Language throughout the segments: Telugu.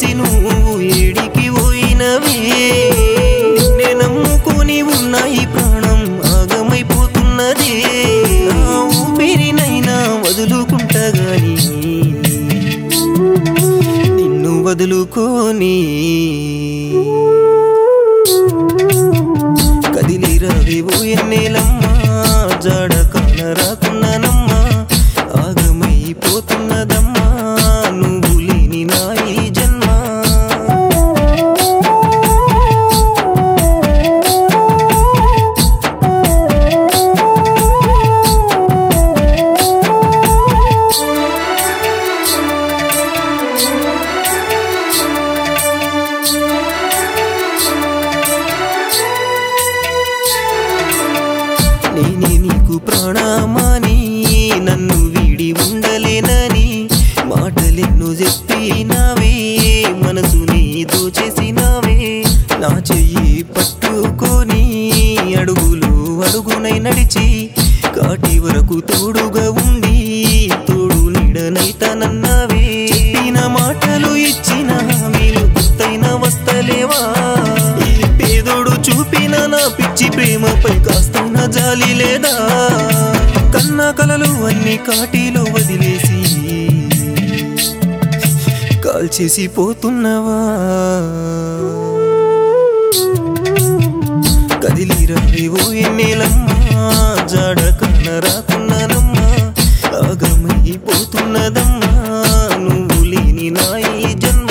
వదిలేసి నువ్వు ఏడికి పోయినవే నిన్నే నమ్ముకొని ఉన్న ఈ ప్రాణం ఆగమైపోతున్నదే నా ఊపిరినైనా వదులుకుంటా గాని నిన్ను వదులుకొని కదిలిరావేవో ఎన్నేలమ్మా జాడ కానరాకున్నానమ్మా ఆగమైపోతున్నదమ్మా నువ్వు లేని నా ఈ జన్మ నేనే నీకు ప్రాణమాని నన్ను వీడి ఉండలేనని మాటలెన్నో చెప్పినావే మనసుని దోచేసినావే నా చెయ్యి పట్టుకొని అడుగులు అడుగునై నడిచి కాటి వరకు తోడుగా ఉండి తోడు నీడనైతానన్నావే చెప్పిన మాటలు ఇచ్చిన హామీలు గుర్తైన వస్తలేవా ఈ పేదోడు చూపిన నా పిచ్చి ప్రేమపై కాస్తైనా జాలి లేదా కన్నా కలలు అన్ని కాటిలో వదిలేసి కాల్చేసి పోతున్నవా కదిలిరావేవో ఎన్నేలమ్మా జాడ కానరాకున్నానమ్మా ఆగమైపోతున్నదమ్మా నువ్వు లేని నా ఈ జన్మ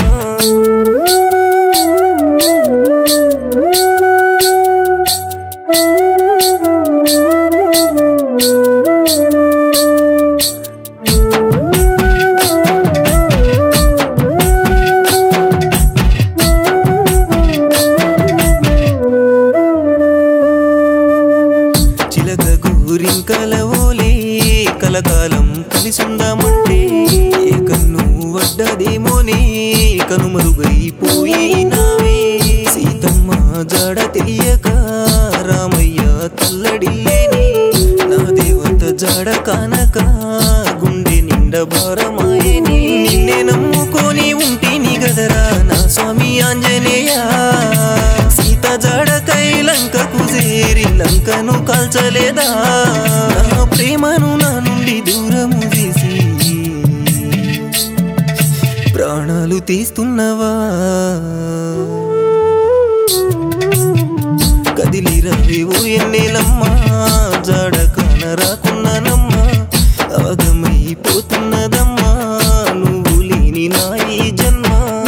చిలక గోరింకల ఓలే కలకాలం కలిసుందామంటే ఏ కన్ను వడ్డదేమోనే కనుమరుగైపోయినావే సీతమ్మ జాడ తెలియక రామయ్య తల్లడిల్లేని నా దేవత జాడ కానక గుండె నిండా భారమాయని నిన్నే నమ్ముకొని ఉంటిని గదరా నా స్వామి ఆంజనేయ సీత జాడకై లంకకు చేరి లంకను కాల్చలేదా నా ప్రేమను నా నుండి దూరము చేసి ప్రాణాలు తీస్తున్నవా కదిలిరావేవో ఎన్నేలమ్మా జాడ కానరాకున్నానమ్మా ఆగమైపోతున్నదమ్మా నువ్వు లేని నా ఈ జన్మ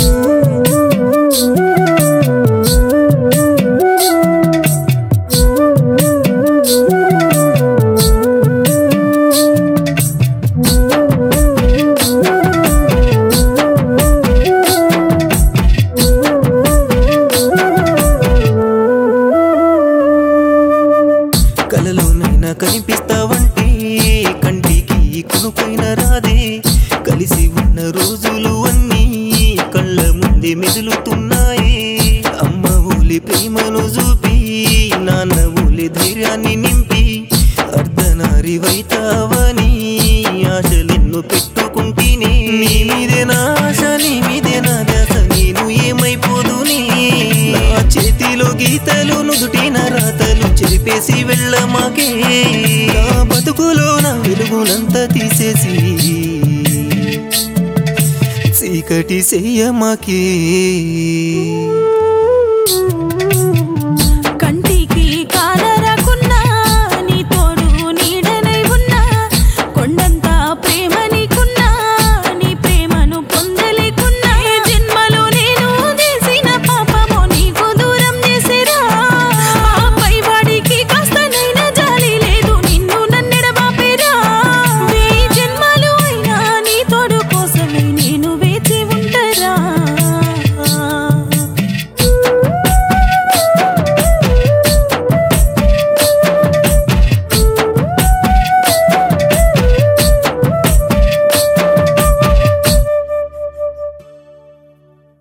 కలలోనైనా కనిపిస్తావంటే కంటికి కొనుకైన రాదే కలిసి ఉన్న రోజులు అన్నీ కళ్ళ ముందే మెదులుతున్నాయి అమ్మ ఊలి ప్రేమను చూపి నాన్న ఊలి ధైర్యాన్ని నింపి అర్ధనారివైతావని ఆశలెన్నో పెట్టుకుంటేనే నీ మీదే నా ఆశ నీ మీదే నా ధ్యాస నేను ఏమైపోదునే నా చేతిలో గీతలు నుదుటిన రాతలు చెరిపేసి వెళ్ళమాకే నా బతుకులో నా వెలుగునంతా తీసేసి చీకటి చెయ్యమాకే